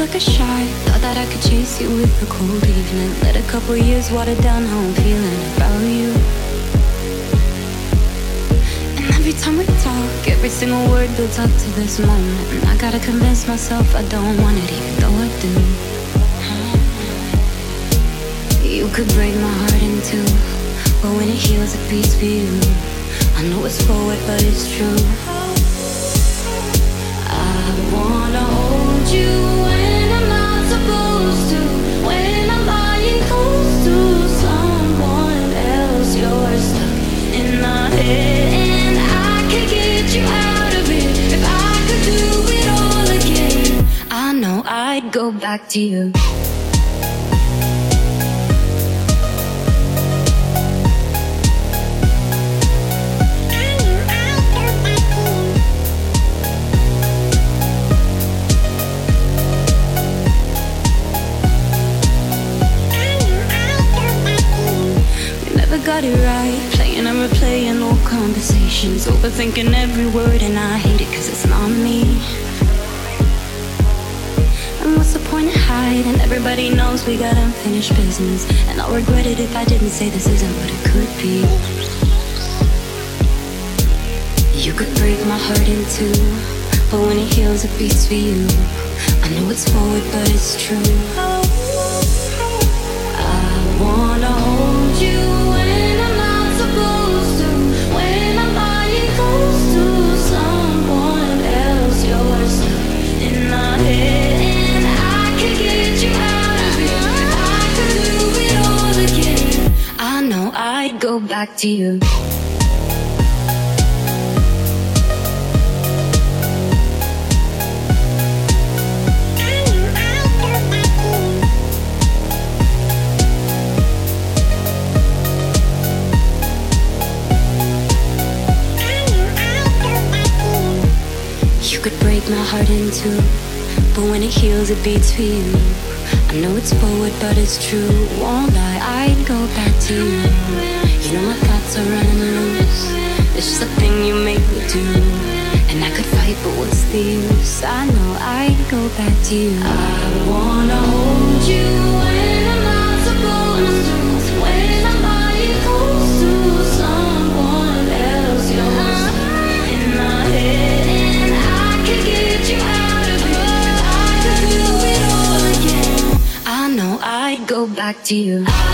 like a shot. Thought that I could chase you with a cold evening. Let a couple years water down how I'm feeling about you. And every time we talk, every single word builds up to this moment. And I gotta convince myself I don't want it, even though I do. You could break my heart in two, but when it heals, it beats for you. I know it's forward, but it's true. I wanna hold you when I'm not supposed to. When I'm lying close to someone else, you're stuck in my head, and I could get you out of it if I could do it all again. I know I'd go back to you. Got it right, playing and replaying old conversations, overthinking every word, and I hate it cause it's not me. And what's the point of hiding? Everybody knows we got unfinished business, and I'll regret it if I didn't say this isn't what it could be. You could break my heart in two, but when it heals it beats for you. I know it's forward but it's true. I wanna hold you when I'm not supposed to. When I'm lying close to someone else, you're stuck in my head, and I could get you out of it if I could do it all again. I know I'd go back to you. My heart in two, but when it heals it beats for you. I know it's forward but it's true. Won't lie, I'd go back to you. You know my thoughts are running loose. It's just a thing you make me do. And I could fight but what's the use? I know I'd go back to you. I wanna hold you when I'm not supposed to. When I'm lying close to someone else, you're stuck in my head, and I could get you out of it if I could do it all again. I know I'd go back to you.